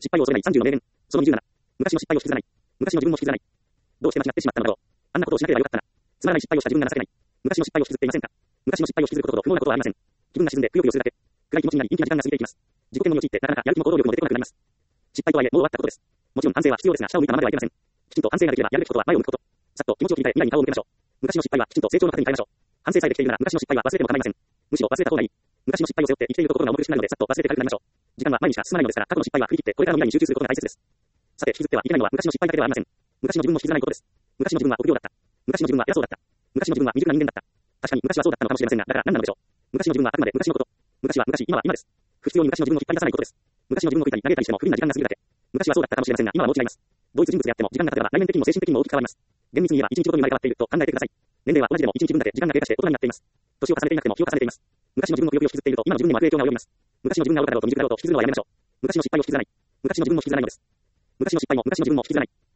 失敗を恐れない30の名言。その27。昔の失敗を引きずらない。昔の自分も引きずらない。どうして間違ってしまったのだろう。あんなことをしなければよかったな。つまらない失敗をした自分が情けない。昔の失敗を引きずっていませんか。昔の失敗を引きずることほど不毛なことはありません。気分が沈んでくよくよするだけ。暗い気持ちになり、陰気な時間が過ぎていきます。自己嫌悪に陥ってなかなかやる気も行動力も出てこなくなります。失敗とはいえ、もう終わったことです。もちろん反省は必要ですが、下を向いたままではいけません。きちんと反省ができれば、やるべきことは前を向くこと。さっと気持ちを切り替え、未来に顔を向けましょう。昔の失敗はきちんと成長の糧に変えましょう。反省さえできているなら、昔の失敗は忘れても構いません。むしろ忘れた方がいい。昔の失敗を背負って生きていると心が重苦しくなるので、さっと忘れて軽くなりましょう。時間は毎日しか進まないのですから、過去の失敗は振り切って、これからの未来に集中することが大切です。さて、引きずってはいけないのは昔の失敗だけではありません。昔の自分も引きずらないことです。昔の自分は臆病だった。昔の自分は偉そうだった。昔の自分は未熟な人間だった。確かに昔はそうだったのかもしれませんが、だから何なのでしょう。昔の自分はあくまで昔のこと。昔は昔、今は今です。不必要に昔の自分を引っ張り出さないことです。昔の自分を悔いたり投げたりしても不利な時間が過ぎるだけ。昔はそうだったかもしれませんが、今はもう違います。同一人物であっても時間が経てば内面的にも精神的にも大きく変わります。厳密に言えば一日ごとに生まれ変わっていると考えてください。年齢は同じでも一日分だけ時間が経過して大人になっています。年を重ねていなくても日を重ねています。昔の自分の記憶を引きずっていると今の自分にも悪影響が及びます。昔の自分が愚かだろうと未熟だろうと引きずるのはやめましょう。昔の失敗を引きずらない。昔の自分も引きずらないのです。昔の失敗も昔の自分も引きずらない。